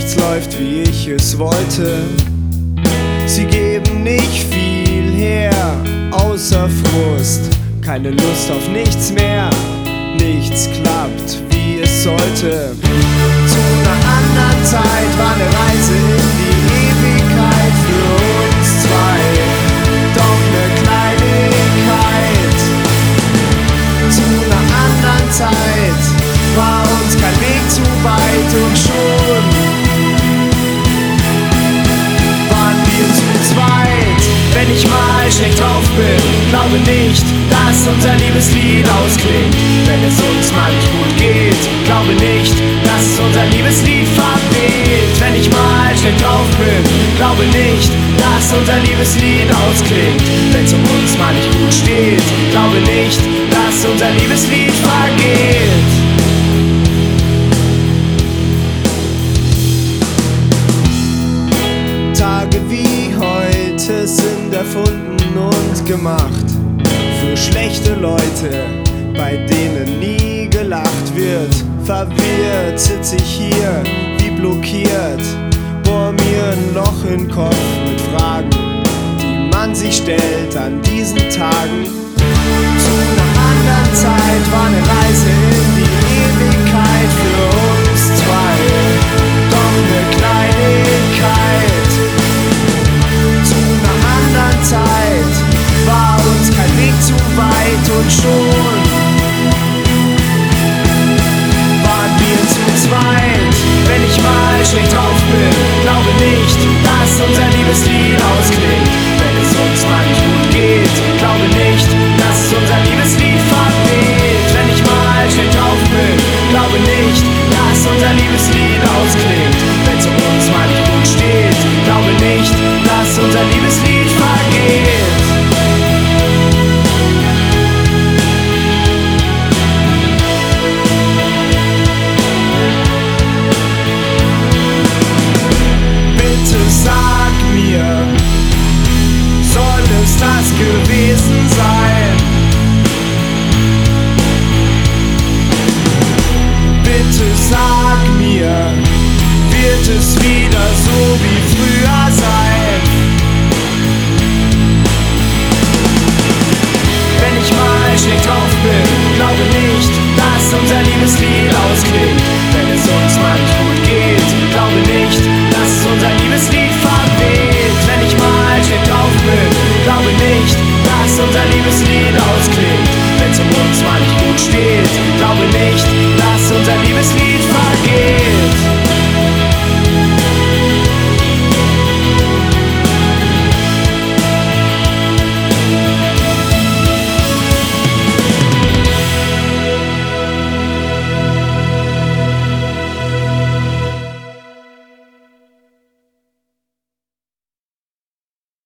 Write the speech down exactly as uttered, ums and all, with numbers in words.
nichts läuft, wie ich es wollte. Sie geben nicht viel her, außer Frust. Keine Lust auf nichts mehr, nichts klappt, wie es sollte. Zu einer anderen Zeit war eine Reise in die Ewigkeit für uns zwei. Doch ne Kleinigkeit. Zu einer anderen Zeit war uns kein Weg zu weit und schon waren wir zu zweit. Wenn ich mal schlecht drauf bin, glaube nicht, dass unser Liebeslied ausklingt. Wenn es uns mal nicht gut geht, glaube nicht, dass unser Liebeslied verweht. Wenn ich mal schlecht drauf bin, glaube nicht, dass unser Liebeslied ausklingt. Wenn es um uns mal nicht gut steht, glaube nicht, dass unser Liebeslied vergeht. Tage wie heute sind erfunden und gemacht für schlechte Leute, bei denen nie gelacht wird. Verwirrt sitz ich hier wie blockiert, bohr mir ein Loch in den Kopf mit Fragen, die man sich stellt an diesen Tagen. Zu einer anderen Zeit war eine Reise in die Ewigkeit für uns zwei. Doch ne Kleinigkeit. Zu einer anderen Zeit war uns kein Weg zu weit und schon waren wir zu zweit. Wenn ich mal schlecht drauf bin, glaube nicht, dass unser Liebeslied ausklingt. Wenn es uns mal nicht gut geht, glaube nicht, dass unser Liebeslied verweht. Wenn ich mal schlecht drauf bin, glaube nicht, dass unser Liebeslied ausklingt. Wenn es um uns mal nicht gut steht, glaube nicht, dass unser Liebeslied vergeht. Bitte sag mir, soll es das gewesen sein? Bitte sag mir, wird es wieder so wie früher sein? Wenn ich mal schlecht drauf bin, glaube nicht, dass unser Liebeslied ausklingt. Wenn es uns mal nicht gut geht, glaube nicht, dass unser Liebeslied verweht. Wenn ich mal schlecht drauf bin, glaube nicht, dass unser Liebeslied ausklingt. Wenn es um uns mal nicht gut steht, glaube nicht, dass unser Liebeslied